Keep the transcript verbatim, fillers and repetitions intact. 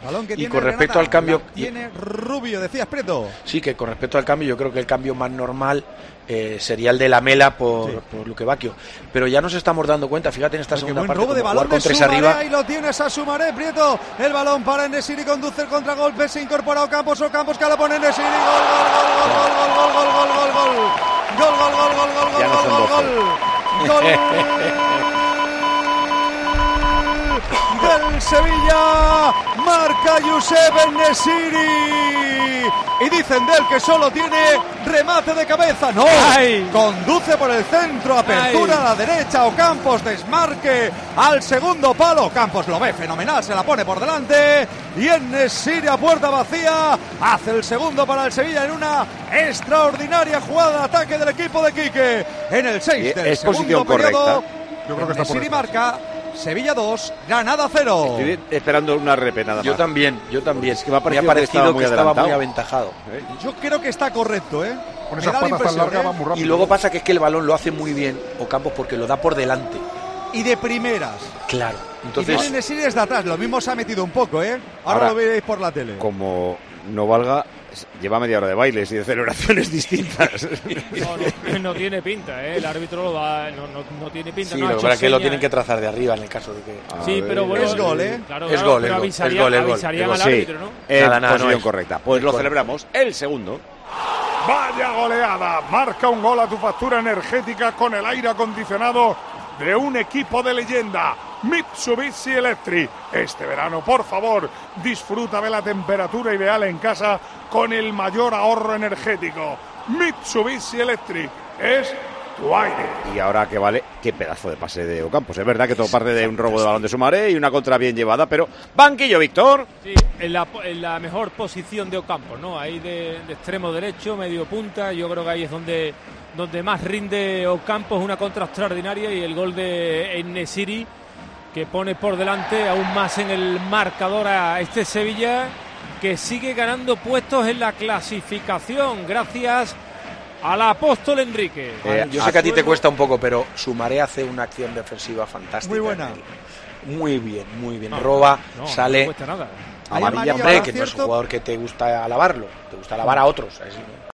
Balón que y tiene con respecto Granada, al cambio... Tiene Rubio, decías, Prieto. Sí, que con respecto al cambio, yo creo que el cambio más normal eh, sería el de Lamela por, sí. por Luque Bacchio. Pero ya nos estamos dando cuenta, fíjate en esta Qué segunda buen parte, robo de como balón jugar de con tres Soumaré, arriba. ahí lo tienes a Soumaré, Prieto. El balón para En-Nesyri, conduce el contragolpe, se incorpora Ocampos, Ocampos que la pone En-Nesyri. Gol, gol, gol, gol, gol, gol, gol, gol, gol, gol. Gol, gol, gol, gol, gol, gol, Ya no son gol, gol, gol. Del Sevilla, marca Youssef En-Nesyri. Y dicen de él que solo tiene remate de cabeza. No, ¡ay! Conduce por el centro, apertura ¡ay! A la derecha, Ocampos, desmarque al segundo palo. Ocampos lo ve fenomenal, se la pone por delante. Y En-Nesyri a puerta vacía hace el segundo para el Sevilla en una extraordinaria jugada de ataque del equipo de Quique. En el seis del es segundo posición periodo, correcta. Yo creo que está En-Nesyri por marca. Sevilla dos, Granada cero. Estoy esperando una repe nada más. Yo también, yo también. Es que me ha parecido, me ha parecido que, estaba, muy, que estaba muy adelantado. aventajado. ¿Eh? Yo creo que está correcto, ¿eh? Con Me esas da la patas tan impresión, largas ¿eh? va muy rápido. Y luego pasa que es que el balón lo hace muy bien Ocampos porque lo da por delante. Y de primeras. Claro. Entonces, Entonces, y En-Nesyri desde atrás, lo mismo se ha metido un poco, ¿eh? Ahora, Ahora lo veréis por la tele. Como no valga, lleva media hora de bailes y de celebraciones distintas. No, no, no tiene pinta, ¿eh? El árbitro lo da, no, no, no tiene pinta. sí, no ha lo que hecho pasa es que lo señas, tienen que trazar de arriba en el caso de que... A Sí, ver, pero bueno, es gol, ¿eh? Claro, Es claro, gol, pero es gol, avisarían, es gol, es gol. avisarían al Sí, árbitro, ¿no? en Nada, nada, posición no es. correcta. Pues Es lo gol. celebramos. El segundo. Vaya goleada, marca un gol a tu factura energética con el aire acondicionado de un equipo de leyenda, Mitsubishi Electric. Este verano, por favor, disfruta de la temperatura ideal en casa con el mayor ahorro energético. Mitsubishi Electric es tu aire. Y ahora que vale, qué pedazo de pase de Ocampos. Es verdad que todo parte de un robo de balón de Soumaré y una contra bien llevada, pero banquillo, Víctor. Sí, en la, en la mejor posición de Ocampos, ¿no? Ahí de, de extremo derecho, medio punta. Yo creo que ahí es donde, donde más rinde Ocampos, una contra extraordinaria y el gol de En-Nesyri que pone por delante aún más en el marcador a este Sevilla que sigue ganando puestos en la clasificación gracias al apóstol Enrique. Eh, yo sé que a ti te cuesta un poco, pero Soumaré hace una acción defensiva fantástica. Muy buena. Muy bien, muy bien. No, Roba, no, sale. No cuesta nada. Hay Amarilla, amarilla, hombre, ¿verdad? que no es un ¿Cierto? jugador que te gusta alabarlo, te gusta alabar a otros. Así.